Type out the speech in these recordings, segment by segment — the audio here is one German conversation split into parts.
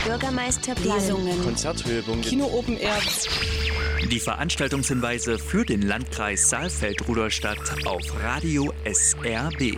Bürgermeisterplan, Lesungen, Konzerthöhepunkt, Kino Open Air. Die Veranstaltungshinweise für den Landkreis Saalfeld-Rudolstadt auf Radio SRB.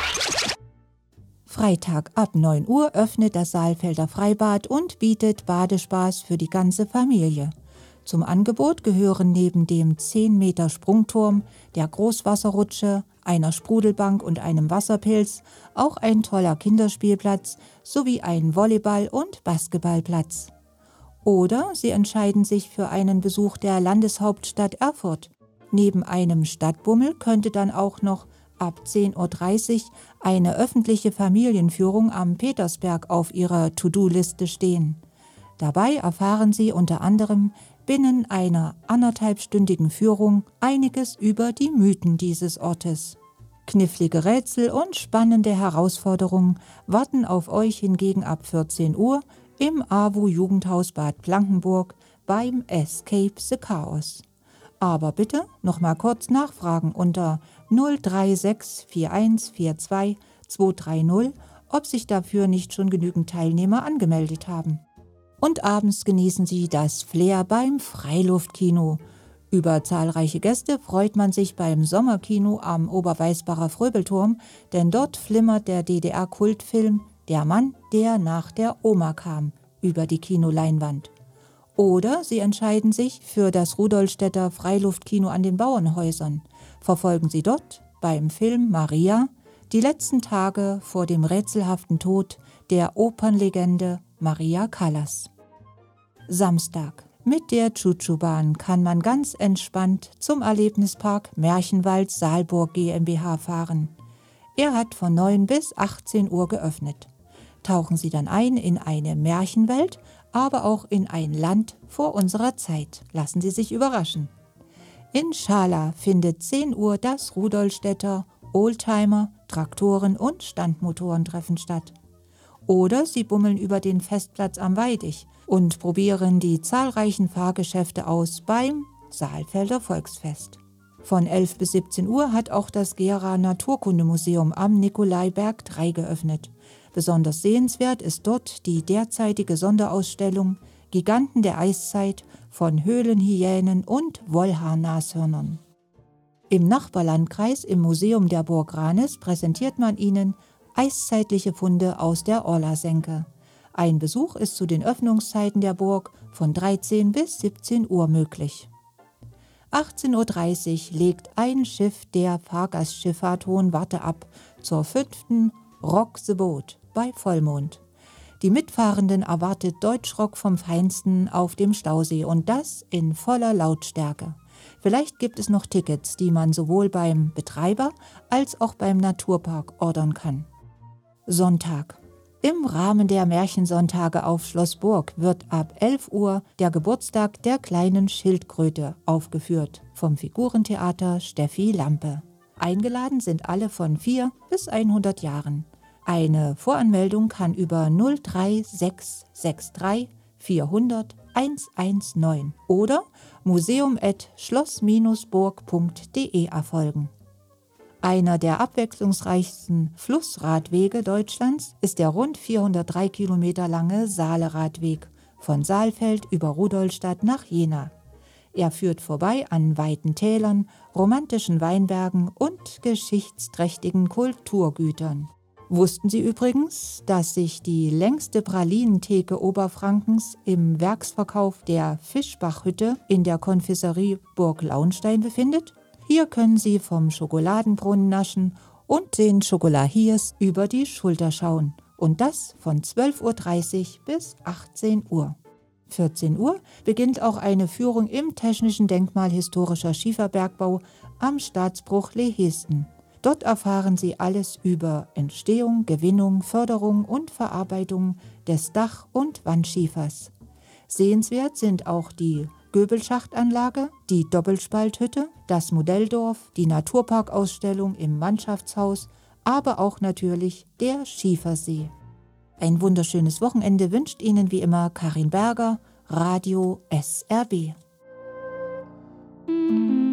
Freitag ab 9 Uhr öffnet das Saalfelder Freibad und bietet Badespaß für die ganze Familie. Zum Angebot gehören neben dem 10 Meter Sprungturm, der Großwasserrutsche, einer Sprudelbank und einem Wasserpilz auch ein toller Kinderspielplatz sowie ein Volleyball- und Basketballplatz. Oder Sie entscheiden sich für einen Besuch der Landeshauptstadt Erfurt. Neben einem Stadtbummel könnte dann auch noch ab 10:30 Uhr eine öffentliche Familienführung am Petersberg auf Ihrer To-Do-Liste stehen. Dabei erfahren Sie unter anderem binnen einer 1,5-stündigen Führung einiges über die Mythen dieses Ortes. Knifflige Rätsel und spannende Herausforderungen warten auf euch hingegen ab 14 Uhr im AWO-Jugendhaus Bad Blankenburg beim Escape the Chaos. Aber bitte noch mal kurz nachfragen unter 036 41 42 230, ob sich dafür nicht schon genügend Teilnehmer angemeldet haben. Und abends genießen Sie das Flair beim Freiluftkino. Über zahlreiche Gäste freut man sich beim Sommerkino am Oberweisbacher Fröbelturm, denn dort flimmert der DDR-Kultfilm Der Mann, der nach der Oma kam, über die Kinoleinwand. Oder Sie entscheiden sich für das Rudolstädter Freiluftkino an den Bauernhäusern. Verfolgen Sie dort beim Film Maria die letzten Tage vor dem rätselhaften Tod der Opernlegende Maria Callas. Samstag. Mit der Chuchu-Bahn kann man ganz entspannt zum Erlebnispark Märchenwald Saalburg GmbH fahren. Er hat von 9 bis 18 Uhr geöffnet. Tauchen Sie dann ein in eine Märchenwelt, aber auch in ein Land vor unserer Zeit. Lassen Sie sich überraschen. In Schala findet 10 Uhr das Rudolstädter Oldtimer, Traktoren und Standmotorentreffen statt. Oder Sie bummeln über den Festplatz am Weidich und probieren die zahlreichen Fahrgeschäfte aus beim Saalfelder Volksfest. Von 11 bis 17 Uhr hat auch das Gera Naturkundemuseum am Nikolaiberg 3 geöffnet. Besonders sehenswert ist dort die derzeitige Sonderausstellung Giganten der Eiszeit von Höhlenhyänen und Wollhaarnashörnern. Im Nachbarlandkreis im Museum der Burg Ranis präsentiert man Ihnen eiszeitliche Funde aus der Orlasenke. Ein Besuch ist zu den Öffnungszeiten der Burg von 13 bis 17 Uhr möglich. 18:30 Uhr legt ein Schiff der Fahrgastschifffahrt Hohenwarte ab zur 5. Rock the Boat bei Vollmond. Die Mitfahrenden erwartet Deutschrock vom Feinsten auf dem Stausee und das in voller Lautstärke. Vielleicht gibt es noch Tickets, die man sowohl beim Betreiber als auch beim Naturpark ordern kann. Sonntag. Im Rahmen der Märchensonntage auf Schloss Burg wird ab 11 Uhr der Geburtstag der kleinen Schildkröte aufgeführt vom Figurentheater Steffi Lampe. Eingeladen sind alle von 4 bis 100 Jahren. Eine Voranmeldung kann über 03663 400 119 oder museum@schloss-burg.de erfolgen. Einer der abwechslungsreichsten Flussradwege Deutschlands ist der rund 403 Kilometer lange Saale-Radweg von Saalfeld über Rudolstadt nach Jena. Er führt vorbei an weiten Tälern, romantischen Weinbergen und geschichtsträchtigen Kulturgütern. Wussten Sie übrigens, dass sich die längste Pralinentheke Oberfrankens im Werksverkauf der Fischbachhütte in der Konfiserie Burg Launstein befindet? Hier können Sie vom Schokoladenbrunnen naschen und den Schokolahiers über die Schulter schauen. Und das von 12:30 Uhr bis 18 Uhr. 14 Uhr beginnt auch eine Führung im Technischen Denkmal Historischer Schieferbergbau am Staatsbruch Lehesten. Dort erfahren Sie alles über Entstehung, Gewinnung, Förderung und Verarbeitung des Dach- und Wandschiefers. Sehenswert sind auch die Göbelschachtanlage, die Doppelspalthütte, das Modelldorf, die Naturparkausstellung im Mannschaftshaus, aber auch natürlich der Schiefersee. Ein wunderschönes Wochenende wünscht Ihnen wie immer Karin Berger, Radio SRB.